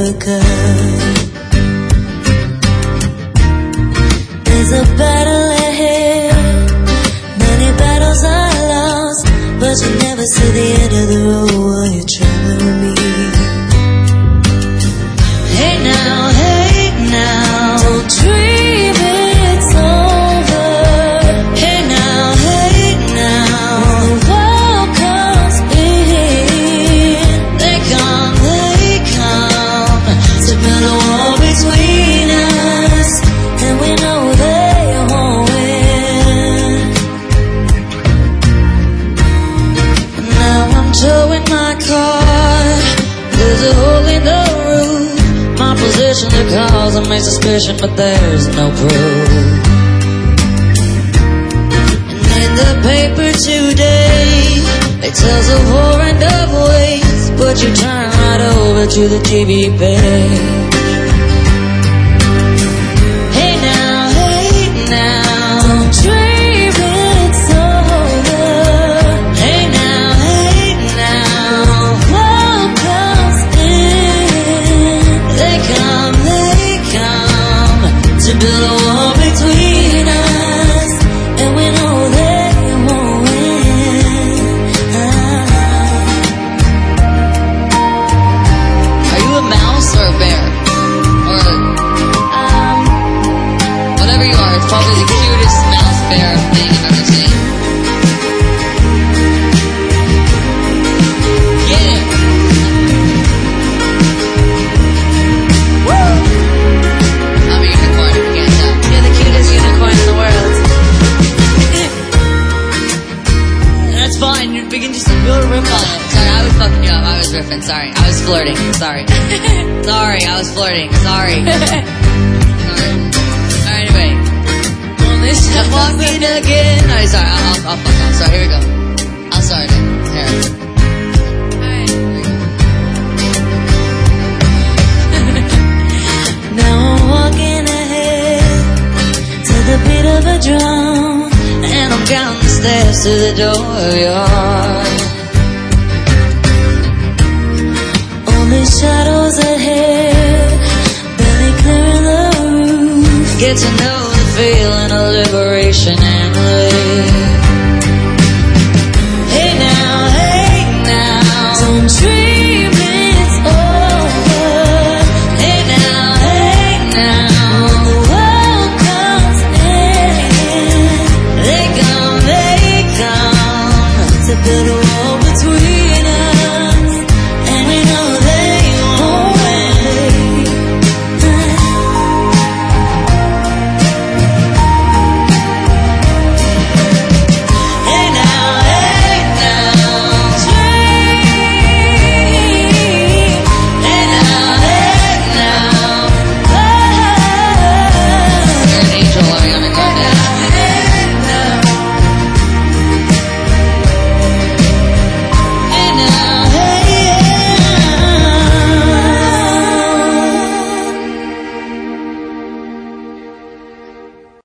cut. There's a battle ahead, many battles are lost, but you never see the end of the road while you're traveling with me. Hey now, don't dream it's over. Hey now, when the world comes in, they come to build a wall between us, and we know they won't win. Now I'm towing my car, there's a hole in the roof. My position to cause and make suspicion, but there's no proof. And in the paper today, it tells of war and of waste, but you turn right over to the TV page. Hey now, don't dream it's over. Hey now, world comes in, they come to build a wall between us, and we know they won't win. Are you a mouse or a bear? Or whatever you are, it's probably the cutest mouse bear thing I've ever seen. Get it! Woo! I'm a unicorn, if you can't tell. You're the cutest unicorn in the world. That's fine, we can just build a riff on it. Sorry, I was fucking you up. I was riffing, sorry. I was flirting, sorry. Sorry, I was flirting, sorry. Sorry. Alright, anyway. I'm walking again. No, sorry, I'll fuck off. Sorry, here we go. I'll start it. Here. Alright, here we go. Now I'm walking ahead to the beat of a drum, And I'm counting the steps to the door of your heart. only shadows ahead, barely clearing the roof. Get to know the feeling a little